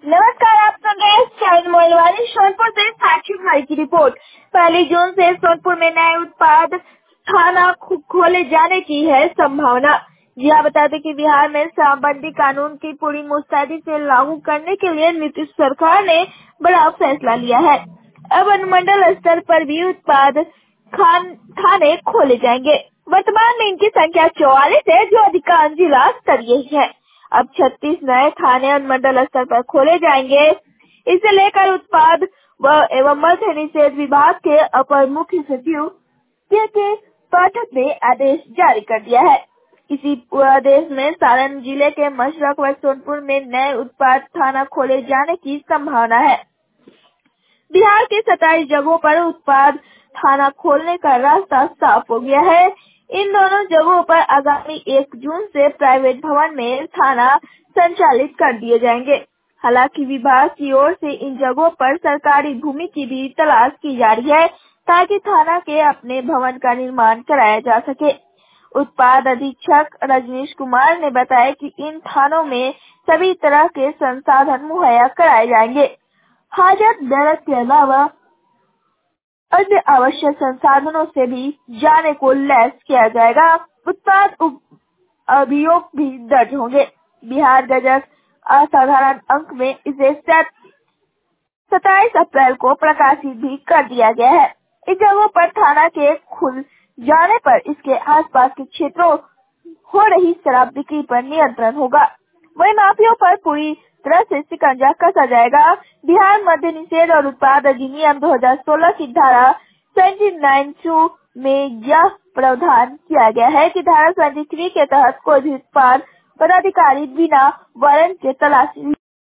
नमस्कार, आप सुन रहे हैं शाहिद मोहलवानी। सोनपुर से साक्षी भाई की रिपोर्ट। 1 जून से सोनपुर में नए उत्पाद थाना खोले जाने की है संभावना। जी हाँ, बता दें कि बिहार में शराबबंदी कानून की पूरी मुस्तैदी से लागू करने के लिए नीतीश सरकार ने बड़ा फैसला लिया है। अब अनुमंडल स्तर पर भी उत्पाद थाने खोले जाएंगे। वर्तमान में इनकी संख्या 44 है, जो अधिकांश जिला स्तरीय ही है। अब 36 नए थाने अनुमंडल स्तर पर खोले जाएंगे। इसे लेकर उत्पाद एवं मद्य निषेध विभाग के अपर मुख्य सचिव के पाठक ने आदेश जारी कर दिया है। इसी आदेश में सारण जिले के मशरक व सोनपुर में नए उत्पाद थाना खोले जाने की संभावना है। बिहार के 27 जगहों पर उत्पाद थाना खोलने का रास्ता साफ हो गया है। इन दोनों जगहों पर आगामी 1 जून से प्राइवेट भवन में थाना संचालित कर दिए जाएंगे। हालांकि विभाग की ओर से इन जगहों पर सरकारी भूमि की भी तलाश की जा रही है, ताकि थाना के अपने भवन का निर्माण कराया जा सके। उत्पाद अधीक्षक रजनीश कुमार ने बताया कि इन थानों में सभी तरह के संसाधन मुहैया कराए जाएंगे। हाजत दरद के अलावा अन्य आवश्यक संसाधनों से भी जाने को लैस किया जाएगा। उत्पाद अभियोग भी दर्ज होंगे। बिहार गजट असाधारण अंक में इसे 27 अप्रैल को प्रकाशित भी कर दिया गया है। इस जगहों पर थाना के खुल जाने पर इसके आसपास के क्षेत्रों हो रही शराब बिक्री पर नियंत्रण होगा। वही माफियों पर पूरी तरह से शिकंजा कसा जाएगा। बिहार मद्य निषेध और उत्पाद अधिनियम 2016 की धारा 29(2) में यह प्रावधान किया गया है कि धारा 23 के तहत कोई भी उत्पाद पदाधिकारी बिना वारंट के तलाशी